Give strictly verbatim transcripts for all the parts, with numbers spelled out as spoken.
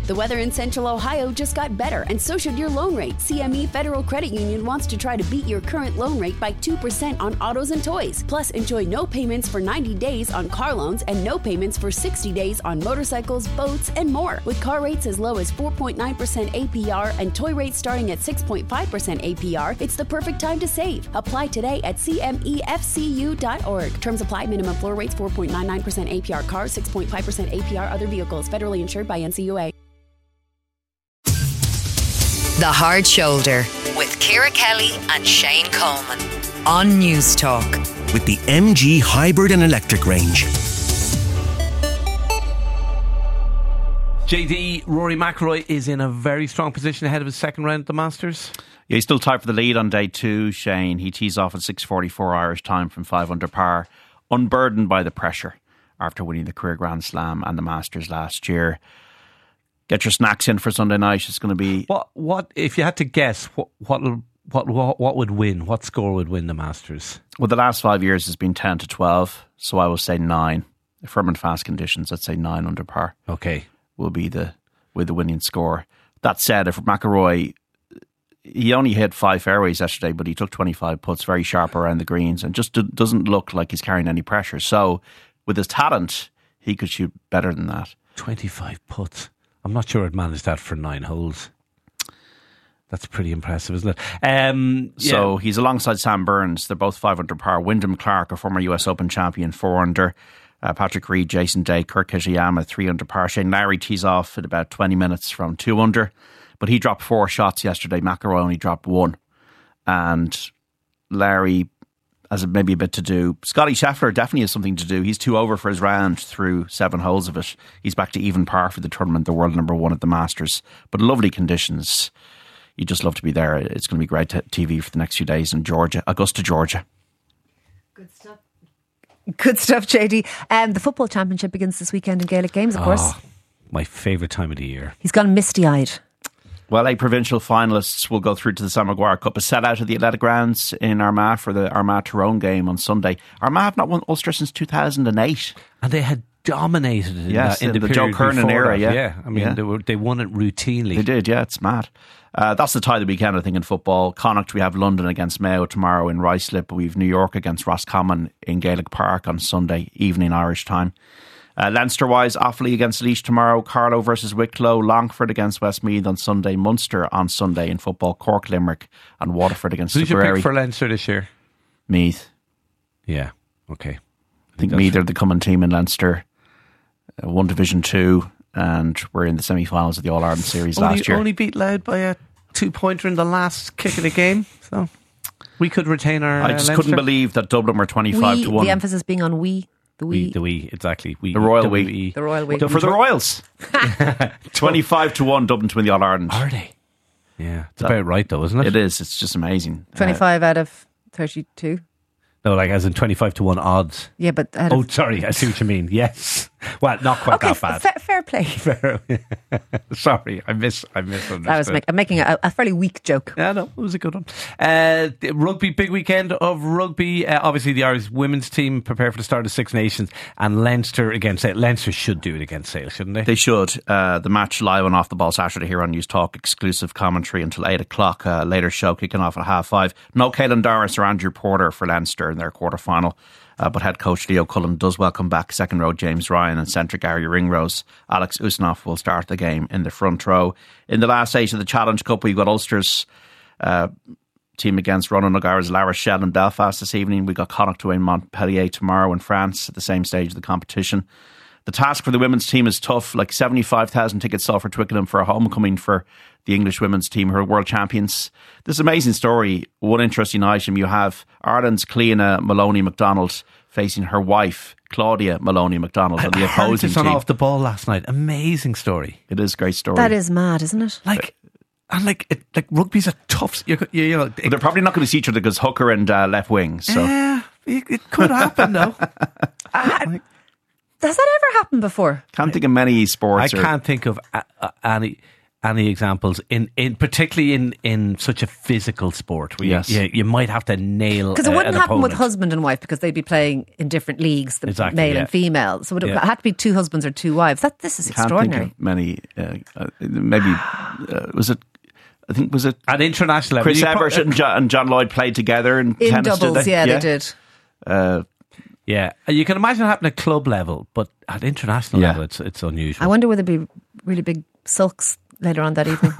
The weather in Central Ohio just got better, and so should your loan rate. C M E Federal Credit Union wants to try to beat your current loan rate by two percent on autos and toys. Plus, enjoy no payments for ninety days on car loans and no payments for sixty days on motorcycles, boats, and more. With car rates as low as four point nine percent A P R and toy rates starting at six point five percent A P R, it's the perfect time to save. Apply today at C M E F C U dot org. Terms apply. Minimum floor rates four point nine nine percent A P R cars, six point five percent A P R other vehicles. Federally insured by N C U A. The Hard Shoulder with Ciara Kelly and Shane Coleman on News Talk. With the M G hybrid and electric range. J D, Rory McIlroy is in a very strong position ahead of his second round at the Masters. Yeah, he's still tied for the lead on day two, Shane. He tees off at six forty-four Irish time from five under par, unburdened by the pressure after winning the career Grand Slam and the Masters last year. Get your snacks in for Sunday night. It's going to be... What, what if you had to guess, what, what, what, what, what would win? What score would win the Masters? Well, the last five years has been ten to twelve, so I will say nine. Firm and fast conditions, I'd say nine under par. Okay. Will be the, with the winning score. That said, if McIlroy... He only hit five fairways yesterday, but he took twenty-five putts, very sharp around the greens, and just doesn't look like he's carrying any pressure. So, with his talent, he could shoot better than that. twenty-five putts. I'm not sure I'd manage that for nine holes. That's pretty impressive, isn't it? Um, yeah. So, he's alongside Sam Burns. They're both five under par. Wyndham Clark, a former U S Open champion, four under. Uh, Patrick Reed, Jason Day, Kurt Kitayama, three under par. Shane Lowry tees off at about twenty minutes from two under. But he dropped four shots yesterday. McIlroy only dropped one. And Larry has maybe a bit to do. Scotty Scheffler definitely has something to do. He's two over for his round through seven holes of it. He's back to even par for the tournament, the world number one at the Masters. But lovely conditions. You just love to be there. It's going to be great T V for the next few days in Georgia, Augusta, Georgia. Good stuff. Good stuff, J D. Um, the football championship begins this weekend in Gaelic Games, of oh, course. My favourite time of the year. He's gone misty-eyed. Well, eight provincial finalists will go through to the Sam Maguire Cup. A sellout at the Athletic Grounds in Armagh for the Armagh-Tyrone game on Sunday. Armagh have not won Ulster since two thousand eight. And they had dominated it in, yes, that, in, in the, the Joe Kernan era. That. Yeah. yeah, I mean, yeah. They, were, they won it routinely. They did, yeah, it's mad. Uh, that's the tie of the weekend, I think, in football. Connacht, we have London against Mayo tomorrow in Ruislip. We have New York against Roscommon in Gaelic Park on Sunday evening Irish time. Uh, Leinster-wise, Offaly against Laois tomorrow, Carlow versus Wicklow, Longford against Westmeath on Sunday, Munster on Sunday in football, Cork, Limerick and Waterford against Who's Tipperary. Who's your pick for Leinster this year? Meath. Yeah, okay. I think, I think Meath are the coming team in Leinster. Uh, one Division two, and we're in the semi-finals of the All-Ireland Series only, last year. Only beat Louth by a two-pointer in the last kick of the game, so we could retain our I just uh, couldn't believe that Dublin were twenty-five we, to one. The emphasis being on we. The we. we. The we, exactly. We, the Royal W E. we. The Royal we. Well, for the Royals. twenty-five to one Dublin to win the All-Ireland. Are they? Yeah, it's that, about right though, isn't it? It is. It's just amazing. twenty-five uh, out of thirty-two. No, like as in twenty-five to one odds. Yeah, but... Oh, sorry, I see what you mean. Yes. Well, not quite okay, that bad. Fa- fair play. Fair, sorry, I miss, I misunderstood. I was make, I'm making a, a fairly weak joke. Yeah, no, it was a good one. Uh, rugby, big weekend of rugby. Uh, obviously, the Irish women's team prepare for the start of Six Nations, and Leinster against Sale. Leinster should do it against Sale, shouldn't they? They should. Uh, the match live on Off the Ball Saturday here on News Talk. Exclusive commentary until eight o'clock. Uh, later show kicking off at half five. No Caelan Doris or Andrew Porter for Leinster in their quarter final. Uh, but head coach Leo Cullen does welcome back second row James Ryan and centre Gary Ringrose. Alex Usnoff will start the game in the front row. In the last eight of the Challenge Cup, we've got Ulster's uh, team against Ronan O'Gara's La Rochelle in Belfast this evening. We've got Connacht to Montpellier tomorrow in France at the same stage of the competition. The task for the women's team is tough, like seventy-five thousand tickets sold for Twickenham for a homecoming for the English women's team, who are world champions. This is an amazing story. One interesting item, you have Ireland's Cleana Maloney McDonald facing her wife, Claudia Maloney McDonald, on the opposing team. on Off the Ball last night. Amazing story. It is a great story. That is mad, isn't it? Like... And like, it, like rugby's a tough. You, you, you know, it, they're probably not going to see each other because hooker and uh, left wing. So yeah, it, it could happen though. I, Has that ever happened before? Can't think of many sports. I or, can't think of uh, uh, any any examples in, in particularly in, in such a physical sport where yes. you, you, you might have to nail because it wouldn't an happen opponent. with husband and wife because they'd be playing in different leagues, the exactly, male yeah. and female. So it would yeah. had to be two husbands or two wives. That this is Can't extraordinary. think of many. Uh, uh, maybe uh, was it? I think was it at international level. Chris you Evert pro- and, John, and John Lloyd played together in, in tennis, doubles. did they? Yeah, yeah, they did. Uh, yeah, you can imagine it happening at club level, but at international Yeah. level, it's it's unusual. I wonder would there be really big sulks later on that evening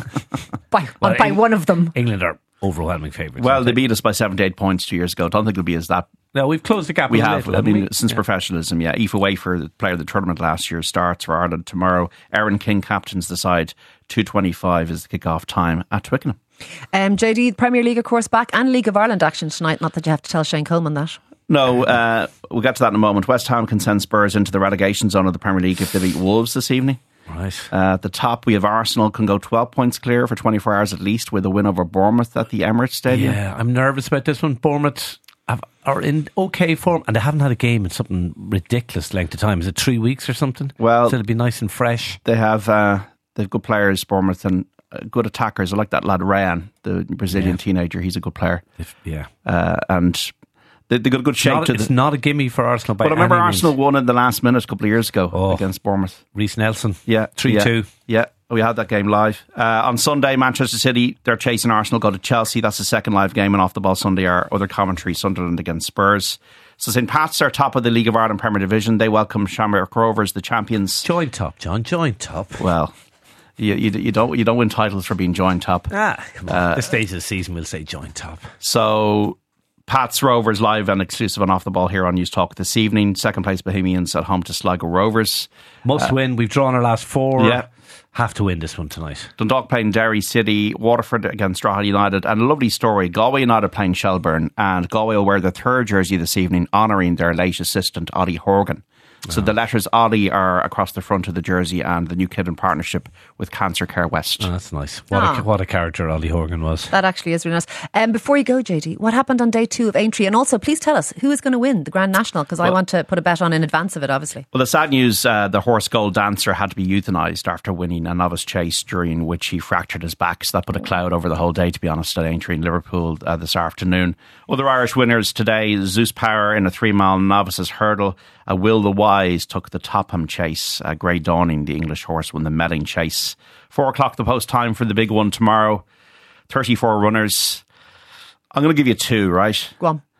by Well, by Eng- one of them. England are overwhelming favourites. well, aren't they beat us by seven to eight points two years ago. I don't think it'll be as that. No, we've closed the gap. We a have. little, I haven't mean, we? since Yeah. professionalism, yeah. Aoife Wafer, the player of the tournament last year, starts for Ireland tomorrow. Erin King captains the side. two twenty-five is the kick-off time at Twickenham. Um, J D, Premier League of course back and League of Ireland action tonight. Not that you have to tell Shane Coleman that. No, uh, we'll get to that in a moment. West Ham can send Spurs into the relegation zone of the Premier League if they beat Wolves this evening. Right. Uh, at the top, we have Arsenal can go twelve points clear for twenty-four hours at least with a win over Bournemouth at the Emirates Stadium. Yeah, I'm nervous about this one. Bournemouth have, are in okay form and they haven't had a game in something ridiculous length of time. Is it three weeks or something? Well, so it'll be nice and fresh. They have uh, they've good players, Bournemouth, and uh, good attackers. I like that lad Ryan, the Brazilian Yeah. teenager. He's a good player. If, yeah. Uh, and they, they got a good shape Not, to it's the... not a gimme for Arsenal by But I remember any Arsenal means. won in the last minute a couple of years ago Oh. against Bournemouth. Reece Nelson. Yeah, three two. Yeah, yeah, we had that game live. Uh, on Sunday, Manchester City, they're chasing Arsenal, go to Chelsea. That's the second live game, and off the ball Sunday are other commentary, Sunderland against Spurs. So Saint Pat's are top of the League of Ireland Premier Division. They welcome Shamrock Rovers, the champions. Join top, John. Join top. Well, you, you, you don't you don't win titles for being joined top. Ah, come on. Uh, this stage of the season, we'll say join top. So Pat's Rovers live and exclusive on Off the Ball here on News Talk this evening. Second place Bohemians at home to Sligo Rovers. Must uh, win. We've drawn our last four. Yeah. Have to win this one tonight. Dundalk playing Derry City, Waterford against Strathclyde United, and a lovely story, Galway United playing Shelburne, and Galway will wear their third jersey this evening, honouring their late assistant Ollie Horgan. So oh. the letters Ollie are across the front of the jersey, and the new kid in partnership with Cancer Care West. Oh, that's nice. What, oh. a, what a character Ollie Horgan was. That actually is really nice. Um, before you go, J D, what happened on day two of Aintree? And also, please tell us who is going to win the Grand National, because well, I want to put a bet on in advance of it, obviously. Well, the sad news, uh, the horse Gold Dancer had to be euthanised after winning a novice chase, during which he fractured his back. So that put a cloud over the whole day, to be honest, at Aintree in Liverpool uh, this afternoon. Other Irish winners today, Zeus Power in a three-mile novices hurdle. Uh, Will the Wise took the Topham Chase. Uh, Grey Dawning, the English horse, won the Melling Chase. Four o'clock the post time for the big one tomorrow. thirty-four runners. I'm going to give you two, right? Go on.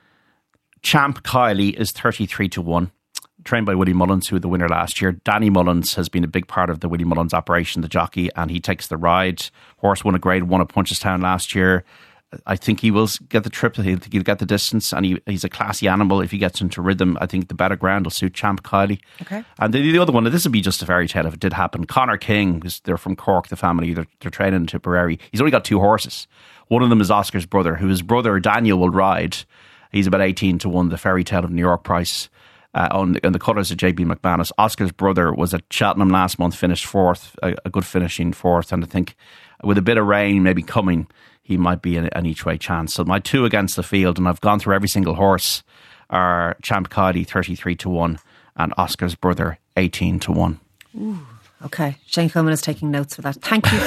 Champ Kylie is thirty-three to one. Trained by Willie Mullins, who was the winner last year. Danny Mullins has been a big part of the Willie Mullins operation, the jockey, and he takes the ride. Horse won a grade one at Punchestown last year. I think he will get the trip. I think he'll get the distance, and he, he's a classy animal. If he gets into rhythm, I think the better ground will suit Champ Kylie. Okay. And the, the other one, this would be just a fairy tale if it did happen. Connor King, who's, they're from Cork, the family, they're, they're training in Tipperary. He's only got two horses. One of them is Oscar's brother, who his brother Daniel will ride. He's about eighteen to one, the fairy tale of New York price. Uh, on, the, on the colours of J B McManus. Oscar's brother was at Cheltenham last month, finished fourth, a, a good finishing fourth, and I think with a bit of rain maybe coming, he might be an, an each way chance. So my two against the field, and I've gone through every single horse, are Champ Kylie thirty-three to one and Oscar's brother eighteen to one. Ooh, okay. Shane Coleman is taking notes for that. Thank you.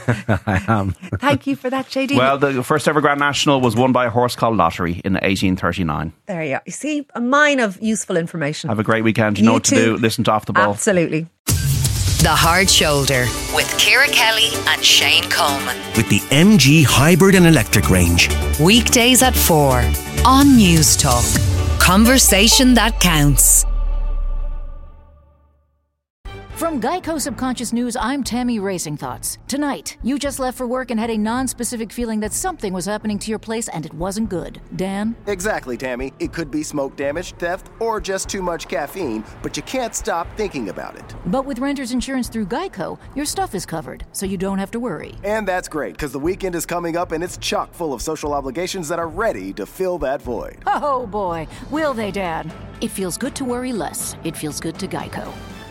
I am. Thank you for that, J D. Well, the first ever Grand National was won by a horse called Lottery in eighteen thirty-nine. There you are. You see, a mine of useful information. Have a great weekend. You, You know what too. to do. Listen to Off the Ball. Absolutely. The Hard Shoulder with Ciara Kelly and Shane Coleman. With the M G hybrid and electric range. Weekdays at four on News Talk. Conversation that counts. From Geico Subconscious News, I'm Tammy Racing Thoughts. Tonight, you just left for work and had a non-specific feeling that something was happening to your place and it wasn't good. Dan? Exactly, Tammy. It could be smoke damage, theft, or just too much caffeine, but you can't stop thinking about it. But with renter's insurance through Geico, your stuff is covered, so you don't have to worry. And that's great, because the weekend is coming up and it's chock full of social obligations that are ready to fill that void. Oh boy, will they, Dad? It feels good to worry less. It feels good to Geico.